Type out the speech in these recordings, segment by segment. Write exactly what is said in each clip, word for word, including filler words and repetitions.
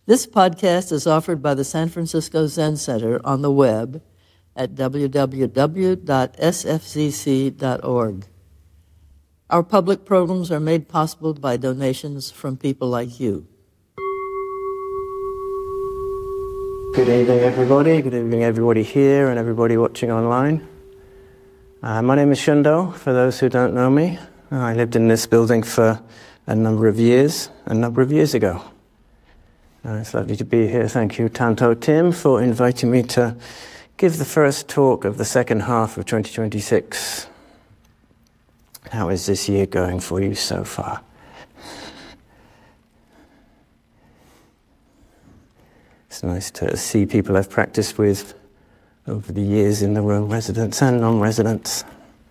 This podcast is offered by the San Francisco Zen Center on the web at w w w dot s f z c dot org. Our public programs are made possible by donations from people like you. Good evening, everybody. Good evening, everybody here and everybody watching online. Uh, my name is Shundo, for those who don't know me. I lived in this building for a number of years, a number of years ago. Uh, it's lovely to be here. Thank you, Tanto Tim, for inviting me to give the first talk of the second half of twenty twenty-six. How is this year going for you so far? It's nice to see people I've practiced with over the years in the room, residents and non-residents.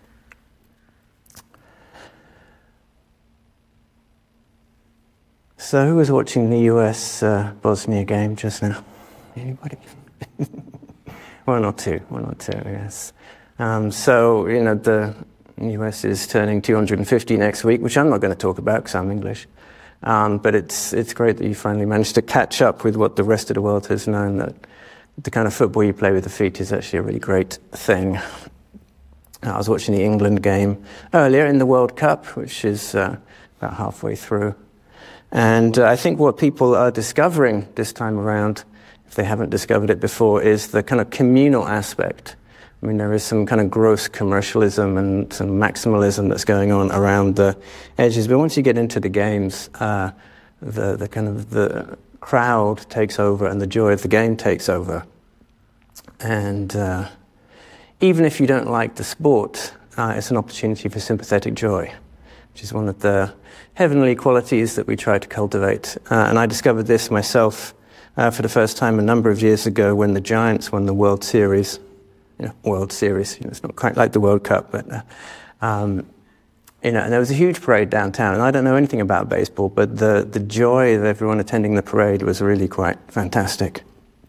So who was watching the U S uh, Bosnia game just now? Anybody? One or two, one or two, yes. Um, so, you know, the U S is turning two hundred fifty next week, which I'm not going to talk about because I'm English. Um, but it's it's great that you finally managed to catch up with what the rest of the world has known, that the kind of football you play with the feet is actually a really great thing. I was watching the England game earlier in the World Cup, which is uh, about halfway through. And uh, I think what people are discovering this time around, if they haven't discovered it before, is the kind of communal aspect. I mean, there is some kind of gross commercialism and some maximalism that's going on around the edges. But once you get into the games, uh, the, the kind of the crowd takes over and the joy of the game takes over. And uh, even if you don't like the sport, uh, it's an opportunity for sympathetic joy, which is one of the heavenly qualities that we try to cultivate. Uh, and I discovered this myself uh, for the first time a number of years ago when the Giants won the World Series. You know, World Series, you know, it's not quite like the World Cup, but, uh, um, you know, and there was a huge parade downtown. And I don't know anything about baseball, but the, the joy of everyone attending the parade was really quite fantastic.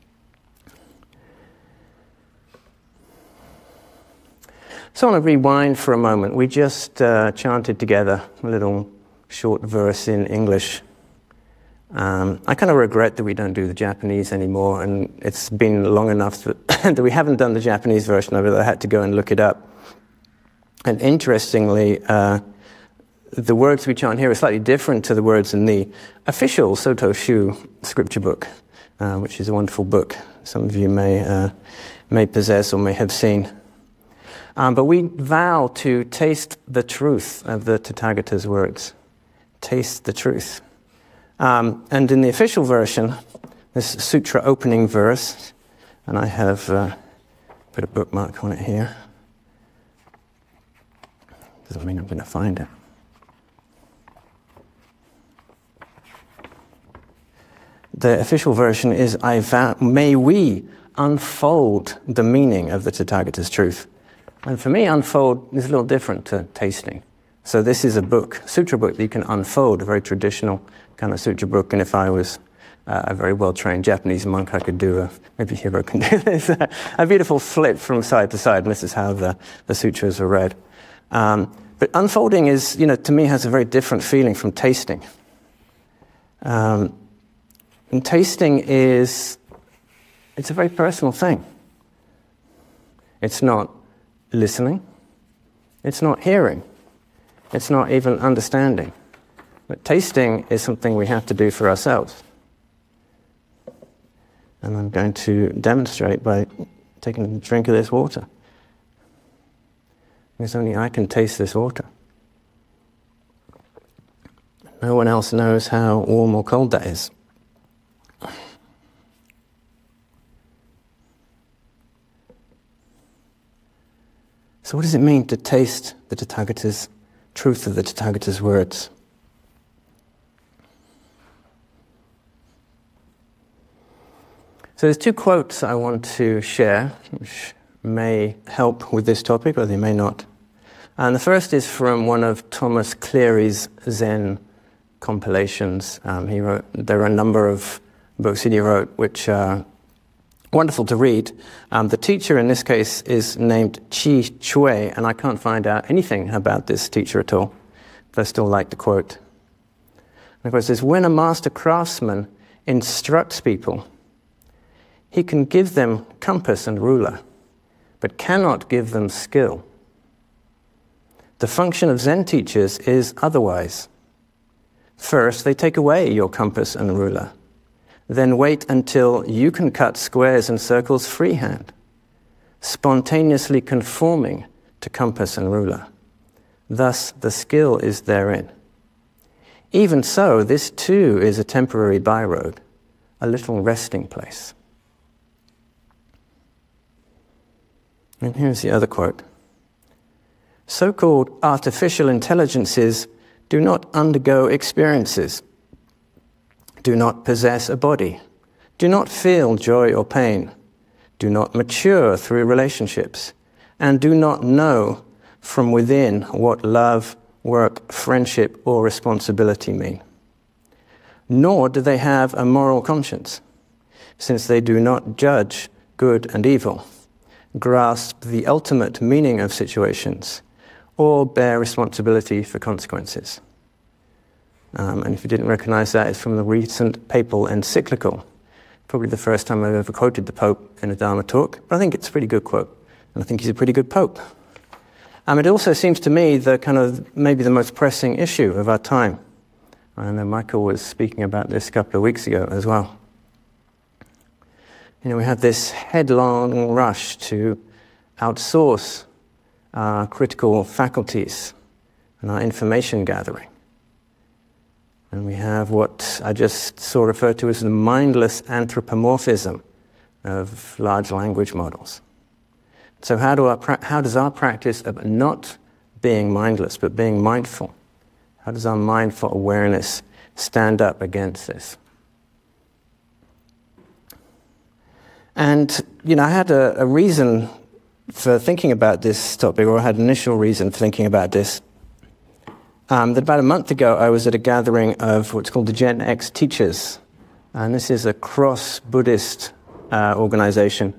So I want to rewind for a moment. We just uh, chanted together a little short verse in English. Um, I kind of regret that we don't do the Japanese anymore, and it's been long enough that, that we haven't done the Japanese version of it. I had to go and look it up. And interestingly, uh, the words we chant here are slightly different to the words in the official Soto Shu scripture book, uh, which is a wonderful book some of you may uh, may possess or may have seen. Um, but we vow to taste the truth of the Tathagata's words. Taste the truth. Um, and in the official version, this sutra opening verse, and I have uh, put a bookmark on it here. Doesn't mean I'm going to find it. The official version is, I vow, may we unfold the meaning of the Tathagata's truth. And for me, unfold is a little different to tasting. So this is a book, sutra book, that you can unfold, a very traditional kind of sutra book. And if I was uh, a very well-trained Japanese monk, I could do a, maybe Hiro can do this, a beautiful flip from side to side. And this is how the, the sutras are read. Um, but unfolding is, you know, to me has a very different feeling from tasting. Um, and tasting is, it's a very personal thing. It's not listening. It's not hearing. It's not even understanding. But tasting is something we have to do for ourselves. And I'm going to demonstrate by taking a drink of this water. Because only I can taste this water. No one else knows how warm or cold that is. So what does it mean to taste the Tathagata's truth of the Tathagata's words? So there's two quotes I want to share, which may help with this topic, or they may not. And the first is from one of Thomas Cleary's Zen compilations. Um, he wrote, there are a number of books that he wrote which are wonderful to read. Um, the teacher in this case is named Chi Chue, and I can't find out anything about this teacher at all, but I still like the quote. And of course, it says, when a master craftsman instructs people. He can give them compass and ruler, but cannot give them skill. The function of Zen teachers is otherwise. First, they take away your compass and ruler. Then wait until you can cut squares and circles freehand, spontaneously conforming to compass and ruler. Thus, the skill is therein. Even so, this too is a temporary byroad, a little resting place. And here's the other quote. So-called artificial intelligences do not undergo experiences, do not possess a body, do not feel joy or pain, do not mature through relationships, and do not know from within what love, work, friendship, or responsibility mean. Nor do they have a moral conscience, since they do not judge good and evil, grasp the ultimate meaning of situations, or bear responsibility for consequences. Um, and if you didn't recognize that, it's from the recent papal encyclical. Probably the first time I've ever quoted the Pope in a Dharma talk, but I think it's a pretty good quote, and I think he's a pretty good Pope. Um, it also seems to me the kind of maybe the most pressing issue of our time. I know Michael was speaking about this a couple of weeks ago as well. You know, we have this headlong rush to outsource our critical faculties and our information gathering. And we have what I just saw referred to as the mindless anthropomorphism of large language models. So how, do our, how does our practice of not being mindless but being mindful, how does our mindful awareness stand up against this? And, you know, I had a, a reason for thinking about this topic, or I had an initial reason for thinking about this. Um, that about a month ago, I was at a gathering of what's called the Gen X Teachers. And this is a cross-Buddhist uh, organization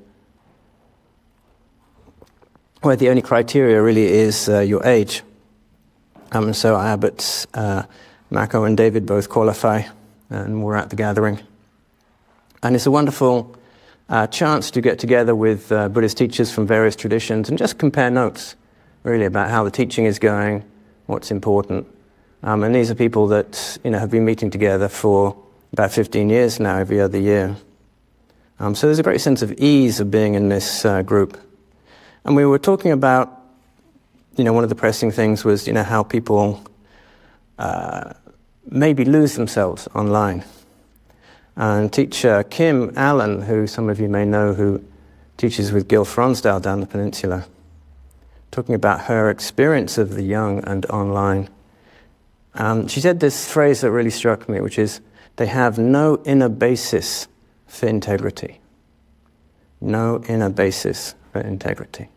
where the only criteria really is uh, your age. Um, and so Abbott, uh, Mako and David both qualify, and we're at the gathering. And it's a wonderful uh, chance to get together with uh, Buddhist teachers from various traditions and just compare notes, really, about how the teaching is going, what's important. Um, and these are people that, you know, have been meeting together for about fifteen years now, every other year. Um, so there's a great sense of ease of being in this uh, group. And we were talking about, you know, one of the pressing things was, you know, how people uh, maybe lose themselves online. And teacher Kim Allen, who some of you may know, who teaches with Gil Fronsdal down the peninsula, talking about her experience of the young and online. Um, she said this phrase that really struck me, which is, they have no inner basis for integrity. No inner basis for integrity.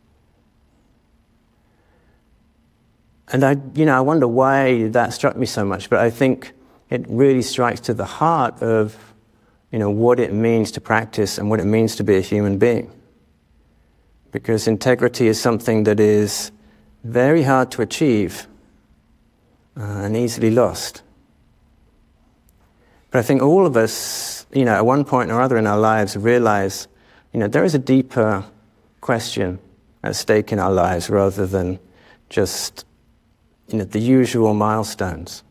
And I, you know, I wonder why that struck me so much, but I think it really strikes to the heart of, you know, what it means to practice and what it means to be a human being. Because integrity is something that is very hard to achieve uh, and easily lost. But I think all of us, you know, at one point or other in our lives realize, you know, there is a deeper question at stake in our lives rather than just, you know, the usual milestones.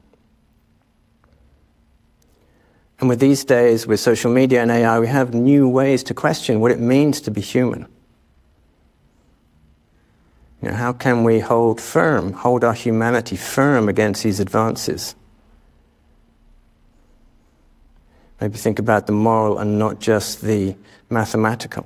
And with these days, with social media and A I, we have new ways to question what it means to be human. You know, how can we hold firm, hold our humanity firm against these advances? Maybe think about the moral and not just the mathematical.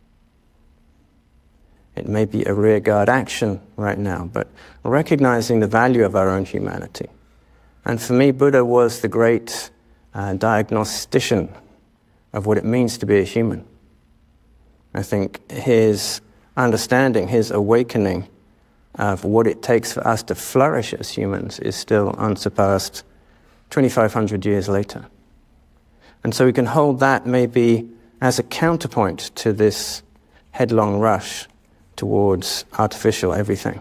It may be a rearguard action right now, but recognizing the value of our own humanity. And for me, Buddha was the great uh, diagnostician of what it means to be a human. I think his understanding, his awakening of what it takes for us to flourish as humans is still unsurpassed twenty-five hundred years later. And so we can hold that maybe as a counterpoint to this headlong rush towards artificial everything.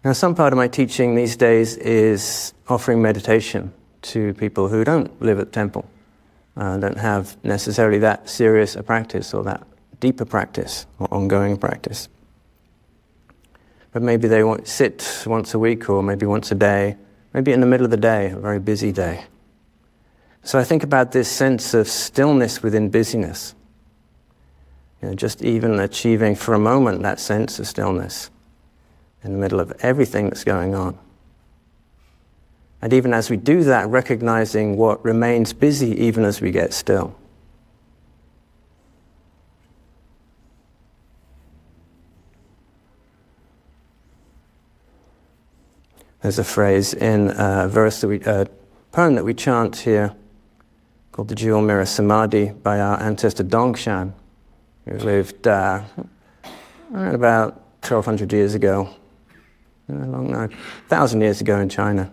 Now, some part of my teaching these days is offering meditation to people who don't live at the temple, uh, don't have necessarily that serious a practice or that deeper practice or ongoing practice. But maybe they want sit once a week or maybe once a day, maybe in the middle of the day, a very busy day. So I think about this sense of stillness within busyness. You know, just even achieving for a moment that sense of stillness in the middle of everything that's going on. And even as we do that, recognizing what remains busy even as we get still. There's a phrase in a verse that we, a poem that we chant here called the Jewel Mirror Samadhi by our ancestor Dongshan, who lived uh, around about twelve hundred years ago, a long, no, thousand years ago in China.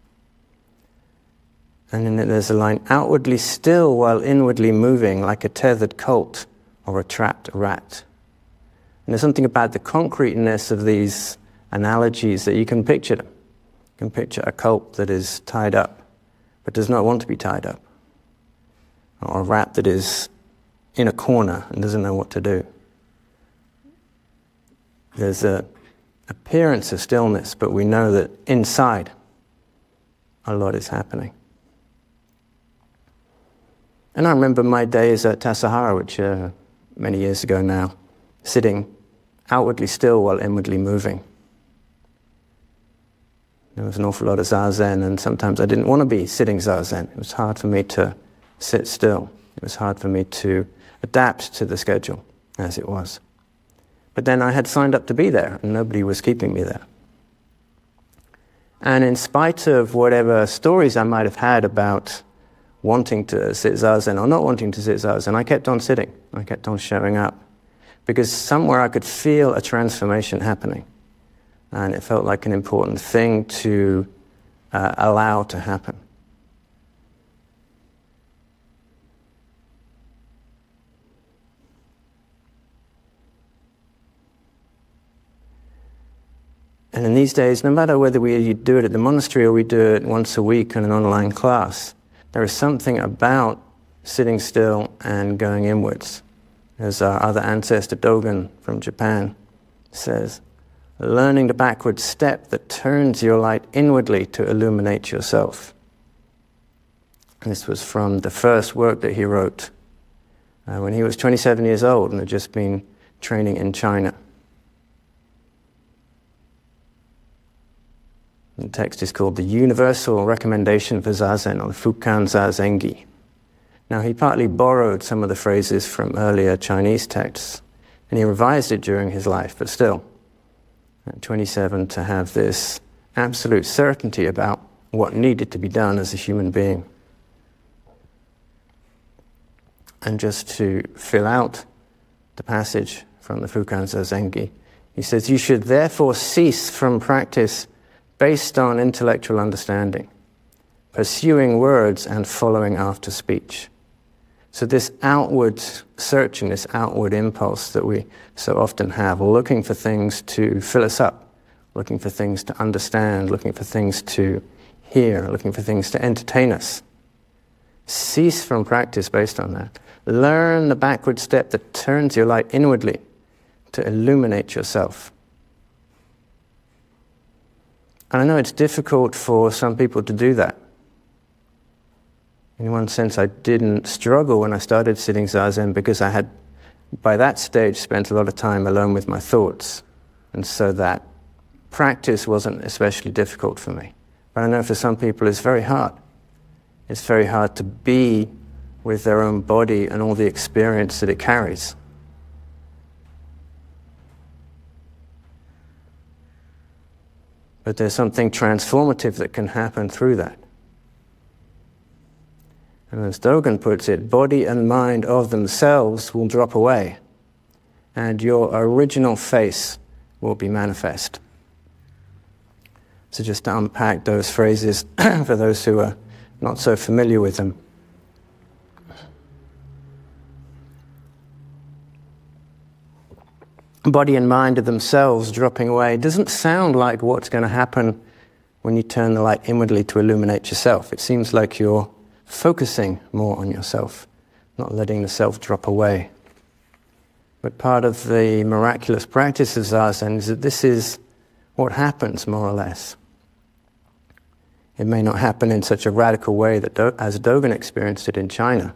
And in it there's a line, outwardly still while inwardly moving, like a tethered colt or a trapped rat. And there's something about the concreteness of these analogies that you can picture them. You can picture a colt that is tied up, but does not want to be tied up. Or a rat that is in a corner and doesn't know what to do. There's an appearance of stillness, but we know that inside a lot is happening. And I remember my days at Tassajara, which are many years ago now, sitting outwardly still while inwardly moving. There was an awful lot of zazen, and sometimes I didn't want to be sitting zazen. It was hard for me to sit still. It was hard for me to adapt to the schedule as it was. But then I had signed up to be there, and nobody was keeping me there. And in spite of whatever stories I might have had about wanting to sit zazen or not wanting to sit zazen, I kept on sitting. I kept on showing up. Because somewhere I could feel a transformation happening. And it felt like an important thing to uh, allow to happen. And in these days, no matter whether we do it at the monastery or we do it once a week in an online class, there is something about sitting still and going inwards. As our other ancestor Dogen from Japan says, learning the backward step that turns your light inwardly to illuminate yourself. And this was from the first work that he wrote uh, when he was twenty-seven years old and had just been training in China. The text is called The Universal Recommendation for Zazen, or the Fukan Zazengi. Now, he partly borrowed some of the phrases from earlier Chinese texts, and he revised it during his life, but still, at twenty-seven, to have this absolute certainty about what needed to be done as a human being. And just to fill out the passage from the Fukan Zazengi, he says, you should therefore cease from practice based on intellectual understanding, pursuing words and following after speech. So this outward searching, this outward impulse that we so often have, looking for things to fill us up, looking for things to understand, looking for things to hear, looking for things to entertain us. Cease from practice based on that. Learn the backward step that turns your light inwardly to illuminate yourself. And I know it's difficult for some people to do that. In one sense, I didn't struggle when I started sitting zazen because I had, by that stage, spent a lot of time alone with my thoughts. And so that practice wasn't especially difficult for me. But I know for some people it's very hard. It's very hard to be with their own body and all the experience that it carries. But there's something transformative that can happen through that. And as Dogen puts it, body and mind of themselves will drop away, and your original face will be manifest. So just to unpack those phrases for those who are not so familiar with them. body and mind are themselves dropping away doesn't sound like what's going to happen when you turn the light inwardly to illuminate yourself. It seems like you're focusing more on yourself, not letting the self drop away. But part of the miraculous practice of Zazen is that this is what happens, more or less. It may not happen in such a radical way that Do- as Dogen experienced it in China.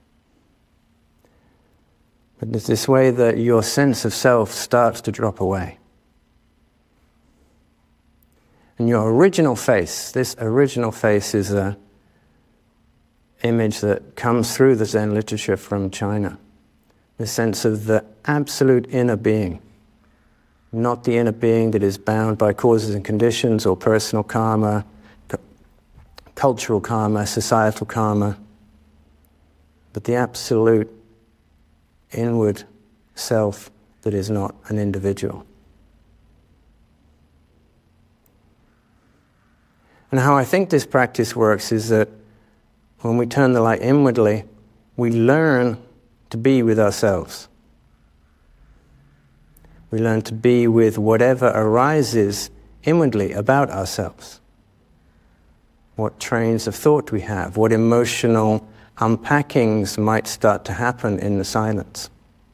But it's this way that your sense of self starts to drop away. And your original face, this original face is a image that comes through the Zen literature from China. The sense of the absolute inner being, not the inner being that is bound by causes and conditions or personal karma, cu- cultural karma, societal karma, but the absolute inward self that is not an individual. And how I think this practice works is that when we turn the light inwardly, we learn to be with ourselves. We learn to be with whatever arises inwardly about ourselves. What trains of thought we have, what emotional unpackings might start to happen in the silence.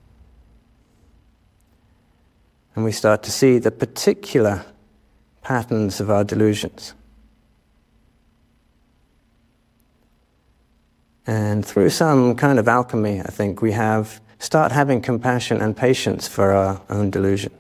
And we start to see the particular patterns of our delusions. And through some kind of alchemy, I think, we have start having compassion and patience for our own delusion.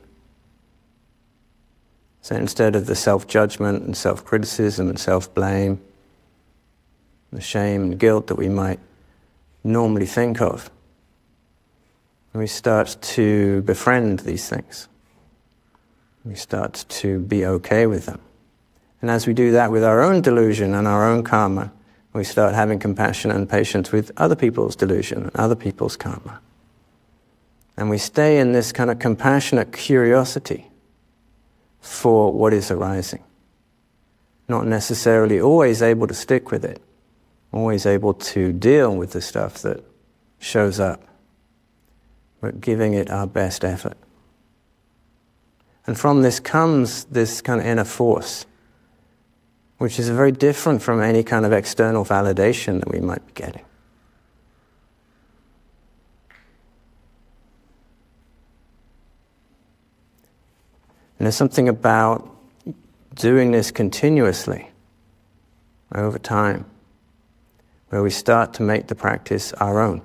So instead of the self-judgment and self-criticism and self-blame, the shame and guilt that we might normally think of, we start to befriend these things. We start to be okay with them. And as we do that with our own delusion and our own karma, we start having compassion and patience with other people's delusion and other people's karma. And we stay in this kind of compassionate curiosity for what is arising. Not necessarily always able to stick with it, always able to deal with the stuff that shows up, but giving it our best effort. And from this comes this kind of inner force, which is very different from any kind of external validation that we might be getting. And there's something about doing this continuously over time, where we start to make the practice our own.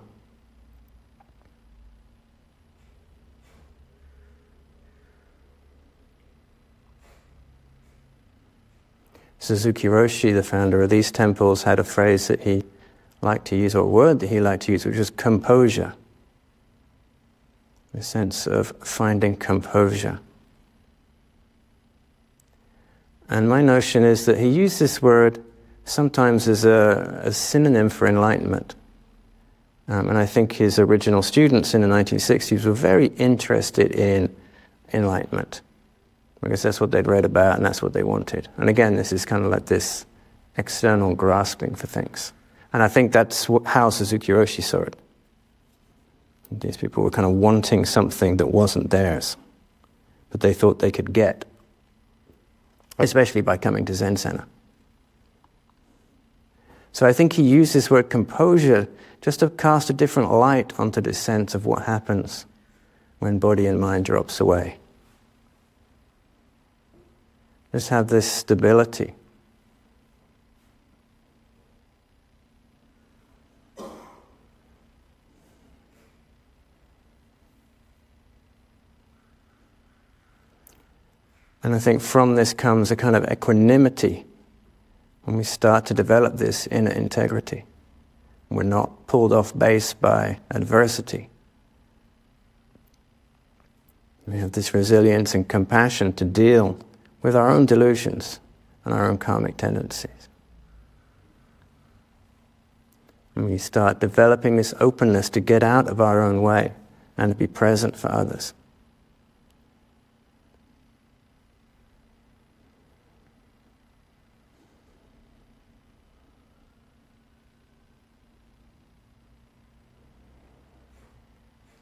Suzuki Roshi, the founder of these temples, had a phrase that he liked to use, or a word that he liked to use, which was composure. The sense of finding composure. And my notion is that he used this word sometimes as a, a synonym for enlightenment. Um, and I think his original students in the nineteen sixties were very interested in enlightenment, because that's what they'd read about and that's what they wanted. And again, this is kind of like this external grasping for things. And I think that's wh- how Suzuki Roshi saw it. These people were kind of wanting something that wasn't theirs, but they thought they could get, especially by coming to Zen Center. So I think he used this word composure just to cast a different light onto this sense of what happens when body and mind drops away. Just have this stability. And I think from this comes a kind of equanimity when we start to develop this inner integrity. We're not pulled off base by adversity. We have this resilience and compassion to deal with our own delusions and our own karmic tendencies. And we start developing this openness to get out of our own way and to be present for others.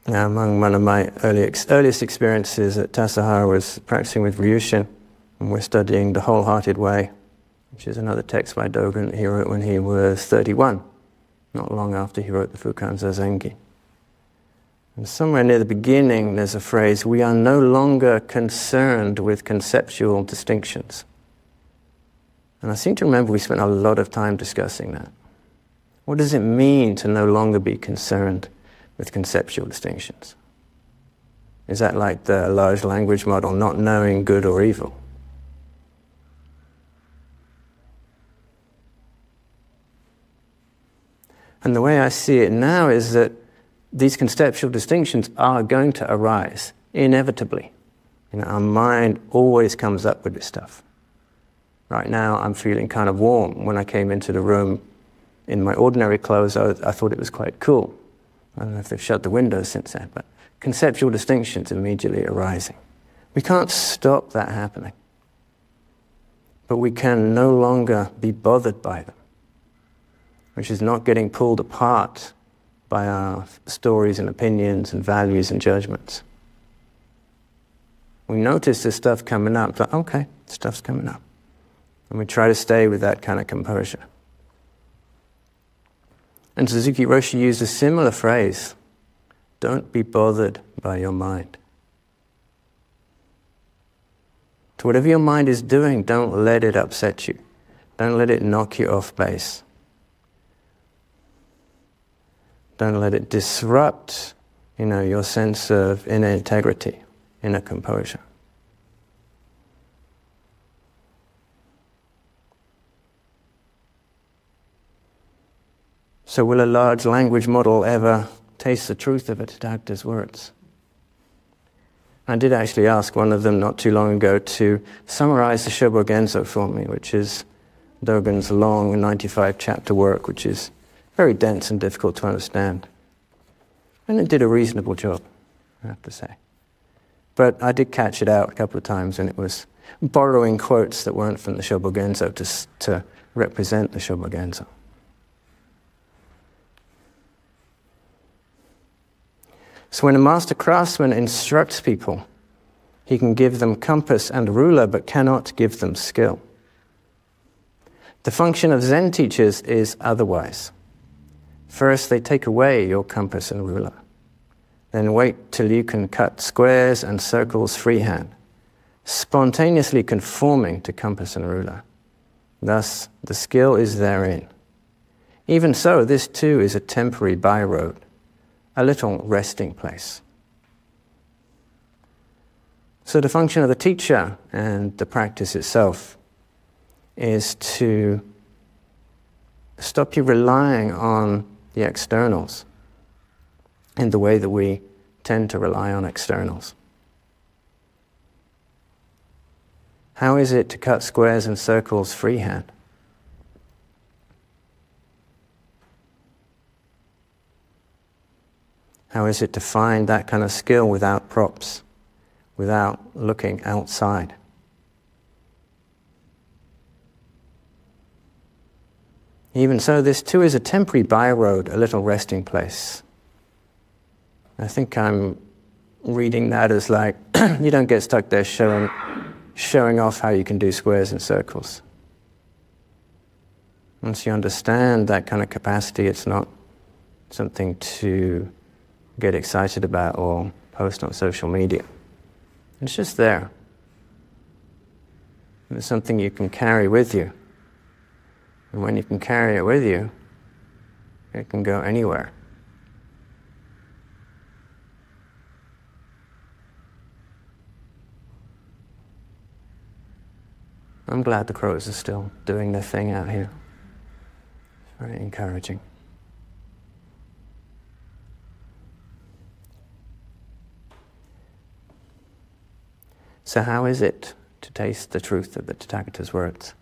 Now, among one of my early ex- earliest experiences at Tassajara was practicing with Ryushin, and we're studying The Wholehearted Way, which is another text by Dogen that he wrote when he was thirty-one, not long after he wrote the Fukan Zazengi. And somewhere near the beginning there's a phrase, we are no longer concerned with conceptual distinctions. And I seem to remember we spent a lot of time discussing that. What does it mean to no longer be concerned with conceptual distinctions? Is that like the large language model, not knowing good or evil? And the way I see it now is that these conceptual distinctions are going to arise, inevitably. You know, our mind always comes up with this stuff. Right now I'm feeling kind of warm. When I came into the room in my ordinary clothes, I, I thought it was quite cool. I don't know if they've shut the windows since then, but conceptual distinctions immediately arising. We can't stop that happening. But we can no longer be bothered by them, which is not getting pulled apart by our stories and opinions and values and judgments. We notice this stuff coming up, like, okay, stuff's coming up. And we try to stay with that kind of composure. And Suzuki Roshi used a similar phrase, don't be bothered by your mind. So whatever your mind is doing, don't let it upset you. Don't let it knock you off base. Don't let it disrupt, you know, your sense of inner integrity, inner composure. So will a large language model ever taste the truth of a Tathagata's words? I did actually ask one of them not too long ago to summarize the Shobogenzo for me, which is Dogen's long ninety-five chapter work, which is very dense and difficult to understand. And it did a reasonable job, I have to say. But I did catch it out a couple of times, and it was borrowing quotes that weren't from the Shobogenzo to, to represent the Shobogenzo. So when a master craftsman instructs people, he can give them compass and ruler, but cannot give them skill. The function of Zen teachers is otherwise. First, they take away your compass and ruler. Then wait till you can cut squares and circles freehand, spontaneously conforming to compass and ruler. Thus, the skill is therein. Even so, this too is a temporary byroad, a little resting place. So the function of the teacher and the practice itself is to stop you relying on the externals in the way that we tend to rely on externals. How is it to cut squares and circles freehand? How is it to find that kind of skill without props, without looking outside? Even so, this too is a temporary byroad, a little resting place. I think I'm reading that as like, you don't get stuck there showing, showing off how you can do squares and circles. Once you understand that kind of capacity, it's not something to get excited about or post on social media. It's just there. It's something you can carry with you. And when you can carry it with you, it can go anywhere. I'm glad the crows are still doing their thing out here. It's very encouraging. So how is it to taste the truth of the Tathagata's words?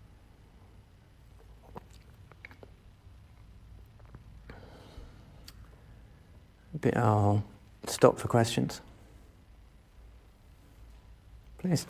I'll stop for questions. Please.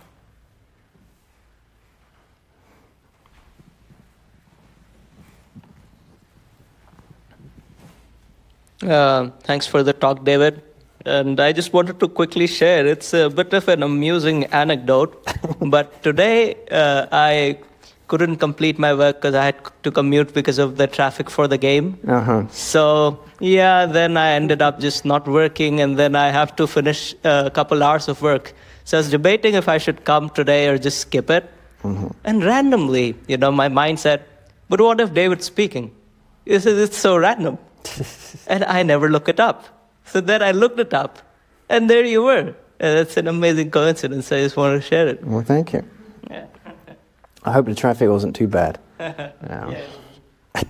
Uh, thanks for the talk, David. and I just wanted to quickly share. It's a bit of an amusing anecdote, but today uh, I couldn't complete my work because I had to commute because of the traffic for the game. Uh-huh. So, yeah, then I ended up just not working, and then I have to finish a couple hours of work. So I was debating if I should come today or just skip it. Mm-hmm. And randomly, you know, my mind said, but what if David's speaking? It's, it's so random. And I never look it up. So then I looked it up, and there you were. And it's an amazing coincidence. I just wanted to share it. Well, thank you. Yeah. I hope the traffic wasn't too bad. Um, Yeah.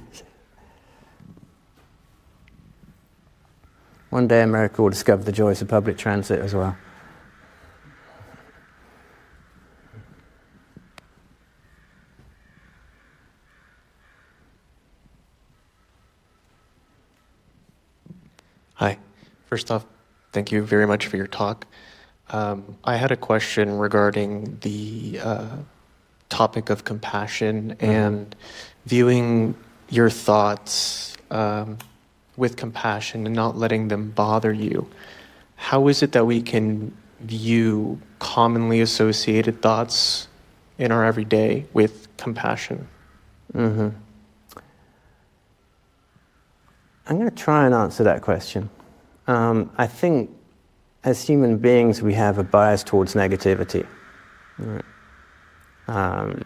One day America will discover the joys of public transit as well. Hi. First off, thank you very much for your talk. Um, I had a question regarding the uh, topic of compassion and viewing your thoughts um, with compassion and not letting them bother you. How is it that we can view commonly associated thoughts in our everyday with compassion? Mm-hmm. I'm going to try and answer that question. Um, I think as human beings we have a bias towards negativity. Right? Um,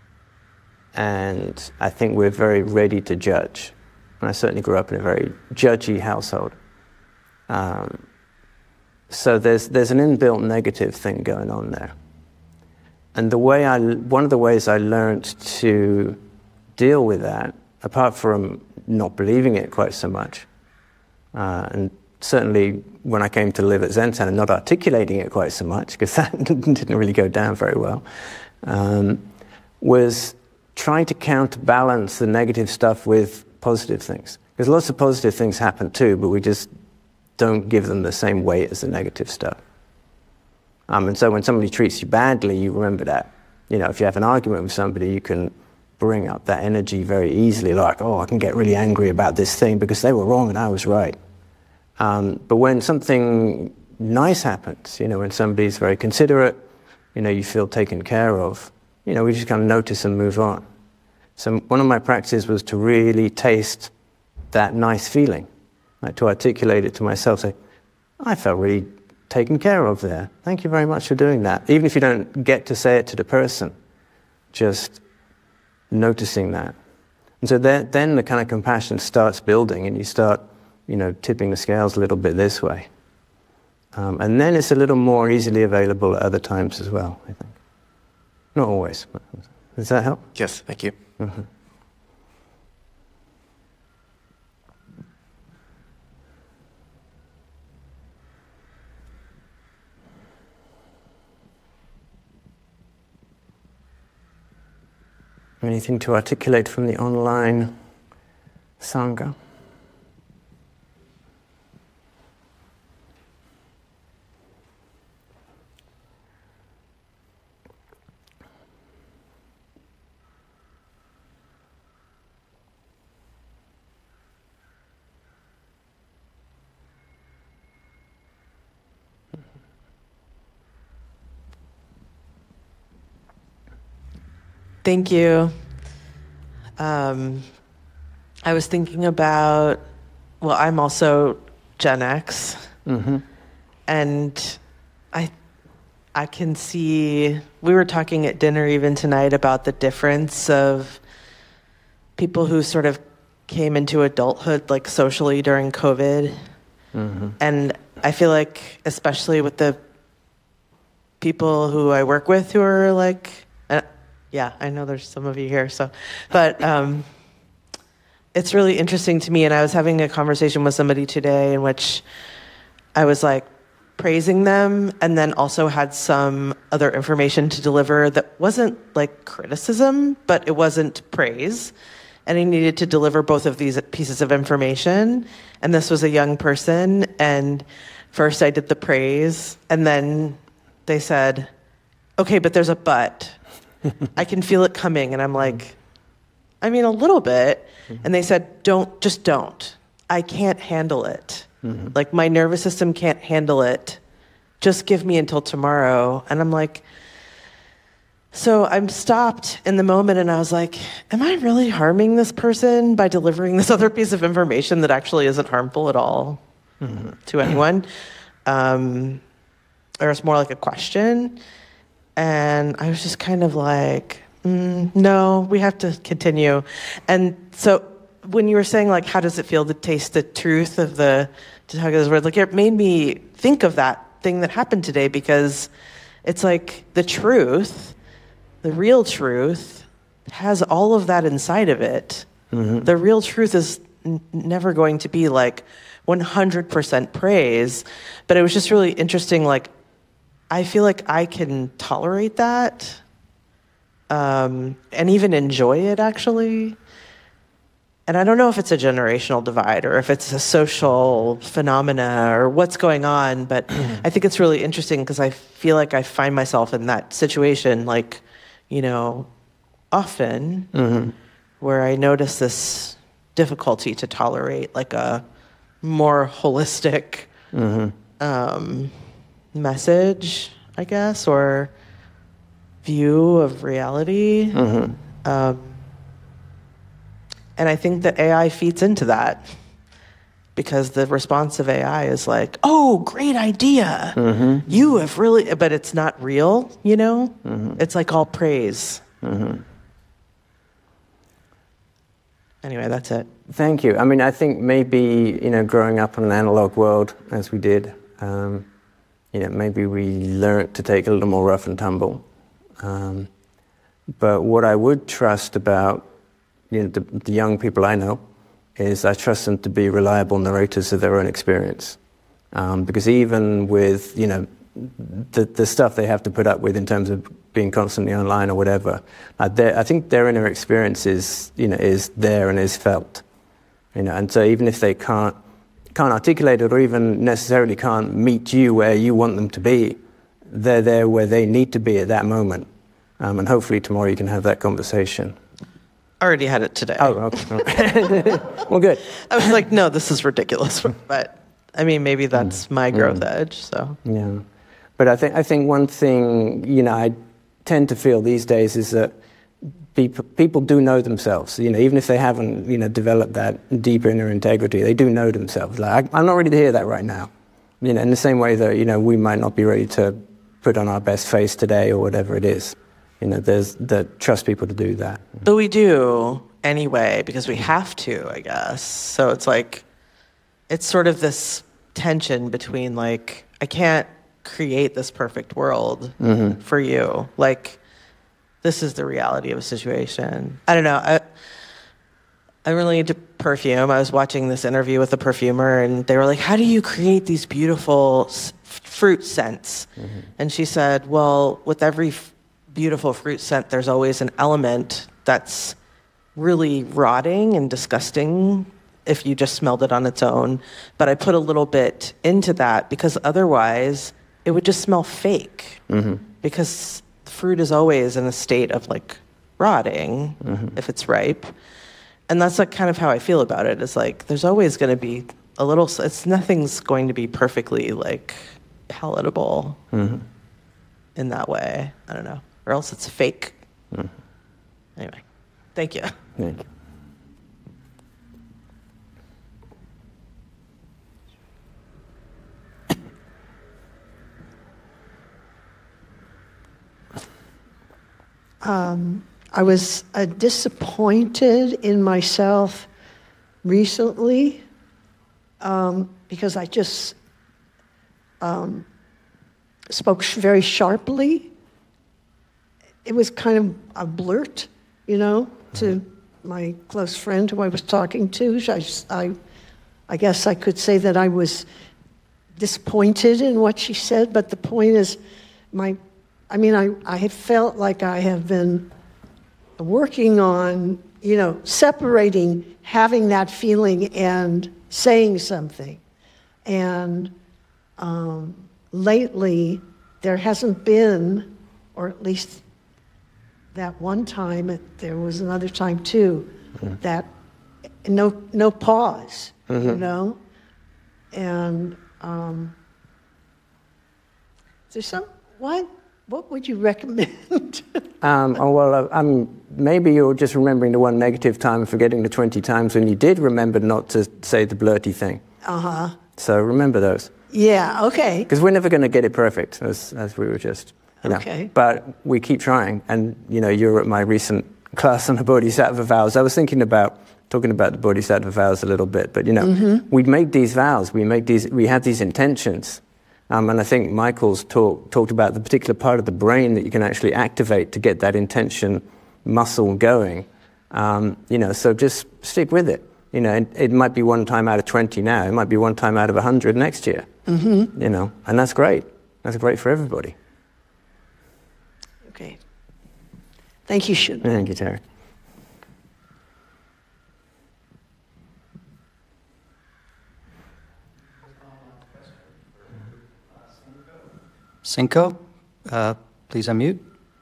and I think we're very ready to judge. And I certainly grew up in a very judgy household. Um, so there's there's an inbuilt negative thing going on there. And the way I, one of the ways I learned to deal with that, apart from not believing it quite so much, uh, and certainly when I came to live at Zen Center, not articulating it quite so much, because that didn't really go down very well, um, was trying to counterbalance the negative stuff with positive things. Because lots of positive things happen too, but we just don't give them the same weight as the negative stuff. Um, and so when somebody treats you badly, you remember that. You know, if you have an argument with somebody, you can bring up that energy very easily, like, oh, I can get really angry about this thing because they were wrong and I was right. Um, but when something nice happens, you know, when somebody's very considerate, you know, you feel taken care of, you know, we just kind of notice and move on. So one of my practices was to really taste that nice feeling, like to articulate it to myself, say, I felt really taken care of there. Thank you very much for doing that. Even if you don't get to say it to the person, just noticing that. And so then, then the kind of compassion starts building and you start, you know, tipping the scales a little bit this way. Um, and then it's a little more easily available at other times as well, I think. Not always. But does that help? Yes, thank you. Mm-hmm. Anything to articulate from the online Sangha? Thank you. Um, I was thinking about, well, I'm also Gen X, Mm-hmm. and I, I can see, we were talking at dinner even tonight about the difference of people who sort of came into adulthood like socially during COVID. Mm-hmm. And I feel like, especially with the people who I work with who are like, uh, yeah, I know there's some of you here, so, but um, it's really interesting to me. And I was having a conversation with somebody today in which I was like praising them and then also had some other information to deliver that wasn't like criticism, but it wasn't praise. And I needed to deliver both of these pieces of information. And this was a young person. And first I did the praise. And then they said, okay, but there's a but. I can feel it coming. And I'm like, I mean, a little bit. And they said, don't, just don't. I can't handle it. Mm-hmm. Like, my nervous system can't handle it. Just give me until tomorrow. And I'm like, so I'm stopped in the moment, and I was like, am I really harming this person by delivering this other piece of information that actually isn't harmful at all mm-hmm. to anyone? Um, or it's more like a question. And I was just kind of like, mm, no, we have to continue. And so when you were saying, like, how does it feel to taste the truth of the, to talk those words, like, it made me think of that thing that happened today, because it's like the truth, the real truth, has all of that inside of it. Mm-hmm. The real truth is n- never going to be like one hundred percent praise. But it was just really interesting. Like, I feel like I can tolerate that um, and even enjoy it, actually. And I don't know if it's a generational divide or if it's a social phenomena or what's going on, but I think it's really interesting because I feel like I find myself in that situation, like, you know, often, mm-hmm. where I notice this difficulty to tolerate like a more holistic mm-hmm. um, message, I guess, or view of reality. Mm-hmm. Um, and I think that A I feeds into that, because the response of A I is like, oh, great idea. Mm-hmm. You have really, but it's not real, you know? Mm-hmm. It's like all praise. Mm-hmm. Anyway, that's it. Thank you. I mean, I think maybe, you know, growing up in an analog world, as we did, um, you know, maybe we learned to take a little more rough and tumble. Um, but what I would trust about, you know, the, the young people I know is I trust them to be reliable narrators of their own experience. Um, because even with, you know, the, the stuff they have to put up with in terms of being constantly online or whatever, uh, I think their inner experience is, you know, is there and is felt. You know, and so even if they can't can't articulate it or even necessarily can't meet you where you want them to be, they're there where they need to be at that moment. Um, and hopefully tomorrow you can have that conversation. Already had it today. Oh, okay. Well, good. I was like, no, this is ridiculous. But I mean, maybe that's mm. my growth mm. edge. So yeah, but I think I think one thing, you know, I tend to feel these days is that people people do know themselves. You know, even if they haven't, you know, developed that deep inner integrity, they do know themselves. Like, I, I'm not ready to hear that right now. You know, in the same way that, you know, we might not be ready to put on our best face today or whatever it is. You know, there's that trust people to do that. But we do anyway, because we have to, I guess. So it's like, it's sort of this tension between, like, I can't create this perfect world mm-hmm. for you. Like, this is the reality of a situation. I don't know. I, I'm really into perfume. I was watching this interview with a perfumer, and they were like, how do you create these beautiful s- fruit scents? Mm-hmm. And she said, well, with every f- beautiful fruit scent, there's always an element that's really rotting and disgusting if you just smelled it on its own. But I put a little bit into that because otherwise it would just smell fake. Mm-hmm. Because fruit is always in a state of like rotting mm-hmm. if it's ripe. And that's like kind of how I feel about it. It's like there's always going to be a little, it's nothing's going to be perfectly like palatable mm-hmm. in that way. I don't know. Or else it's fake. Mm. Anyway, thank you. Thank you. Um, I was uh, disappointed in myself recently um, because I just um, spoke sh- very sharply. It was kind of a blurt, you know, to my close friend who I was talking to. I, I, I guess I could say that I was disappointed in what she said, but the point is, my, I mean, I, I have felt like I have been working on, you know, separating having that feeling and saying something. And um, lately, there hasn't been, or at least that one time, there was another time too, mm-hmm. that no no pause, mm-hmm. you know? And um, is there some, what, what would you recommend? Um, oh, well, uh, um, maybe you're just remembering the one negative time and forgetting the twenty times when you did remember not to say the blurty thing. Uh-huh. So remember those. Yeah, okay. Because we're never going to get it perfect, as, as we were just, you know. Okay. But we keep trying. And, you know, you're at my recent class on the Bodhisattva vows. I was thinking about, talking about the Bodhisattva vows a little bit. But, you know, mm-hmm. we make these vows. We make these, we have these intentions. Um, and I think Michael's talk, talked about the particular part of the brain that you can actually activate to get that intention muscle going. Um, you know, so just stick with it. You know, it, it might be one time out of twenty now. It might be one time out of one hundred next year. Mm-hmm. You know, and that's great. That's great for everybody. Okay. Thank you, Shun. Thank you, Terry. Cinco, uh, please unmute.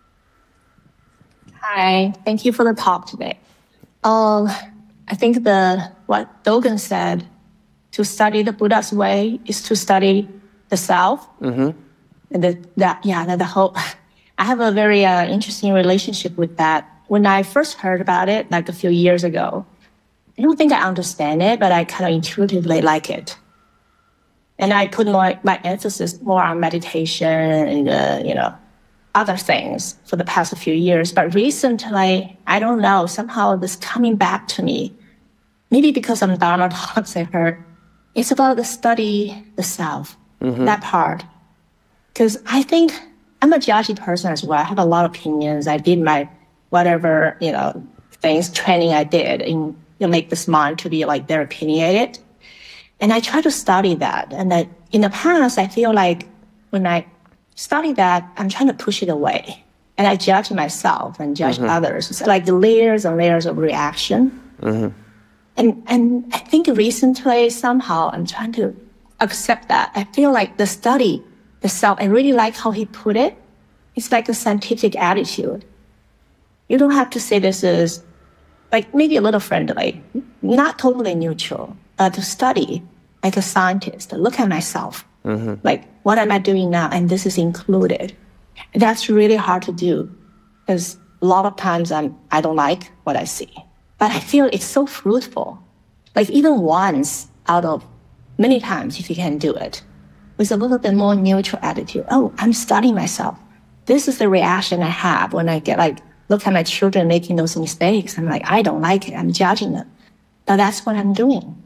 Hi, thank you for the talk today. Um, I think the what Dogen said, to study the Buddha's way is to study the self. Mm-hmm. And the, that, yeah, that the whole. I have a very uh, interesting relationship with that. When I first heard about it, like a few years ago, I don't think I understand it, but I kind of intuitively like it. And I put my, my emphasis more on meditation and, uh, you know, other things for the past few years. But recently, I don't know, somehow this coming back to me, maybe because of Dharma talks I heard, it's about the study the self, mm-hmm. that part. Because I think I'm a judgy person as well. I have a lot of opinions. I did my whatever, you know, things, training I did in, you know, make this mind to be like very opinionated. And I try to study that. And I, in the past, I feel like when I study that, I'm trying to push it away. And I judge myself and judge mm-hmm. others. It's like the layers and layers of reaction. Mm-hmm. And and I think recently, somehow, I'm trying to accept that. I feel like the study, the self, I really like how he put it. It's like a scientific attitude. You don't have to say this is, like, maybe a little friendly, not totally neutral. Uh, to study like a scientist, look at myself, mm-hmm. like what am I doing now? And this is included. That's really hard to do because a lot of times I'm, I don't like what I see, but I feel it's so fruitful. Like even once out of many times, if you can do it with a little bit more neutral attitude. Oh, I'm studying myself. This is the reaction I have when I get like, look at my children making those mistakes. I'm like, I don't like it. I'm judging them. But that's what I'm doing.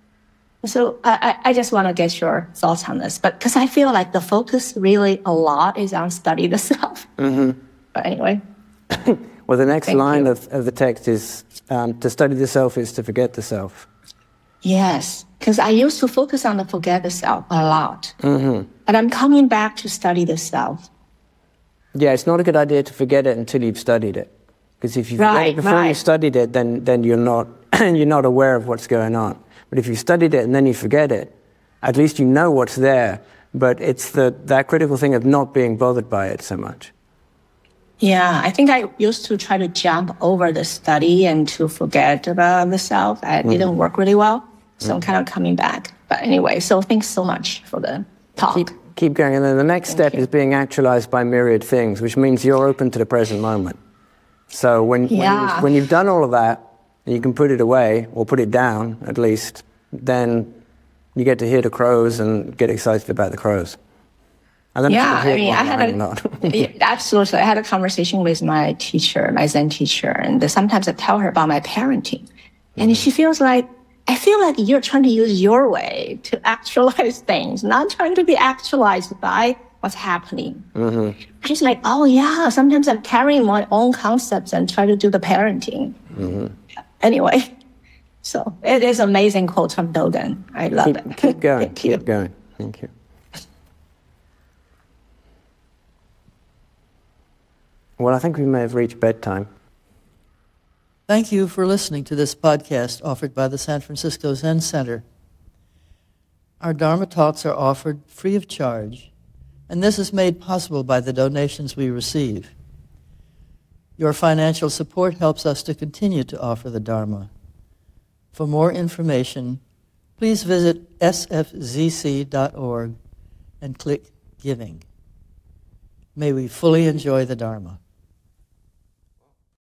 So I, I just want to get your thoughts on this, but because I feel like the focus really a lot is on study the self. Mm-hmm. But anyway. Well, the next Thank line you. of, of the text is, um, to study the self is to forget the self. Yes, because I used to focus on the forget the self a lot. Mm-hmm. But I'm coming back to study the self. Yeah, it's not a good idea to forget it until you've studied it. Because if you've right, read it before right. you've studied it, then, then you're not you're not aware of what's going on. But if you studied it and then you forget it, at least you know what's there. But it's the that critical thing of not being bothered by it so much. Yeah, I think I used to try to jump over the study and to forget about the self. That mm. didn't work really well. So mm. I'm kind of coming back. But anyway, so thanks so much for the talk. Keep, keep going. And then the next Thank step you. is being actualized by myriad things, which means you're open to the present moment. So when, Yeah. when, you, when you've done all of that, and you can put it away, or put it down at least, then you get to hear the crows and get excited about the crows. I don't Yeah, know if I mean, I had a, or not. yeah, absolutely. I had a conversation with my teacher, my Zen teacher, and sometimes I tell her about my parenting. And mm-hmm. she feels like, I feel like you're trying to use your way to actualize things, not trying to be actualized by what's happening. Mm-hmm. She's like, oh yeah, sometimes I'm carrying my own concepts and try to do the parenting. Mm-hmm. Anyway, so it is amazing quote from Dogen. I love keep, it. Keep going, Thank keep you. going. Thank you. Well, I think we may have reached bedtime. Thank you for listening to this podcast offered by the San Francisco Zen Center. Our Dharma talks are offered free of charge, and this is made possible by the donations we receive. Your financial support helps us to continue to offer the Dharma. For more information, please visit s f z c dot org and click Giving. May we fully enjoy the Dharma.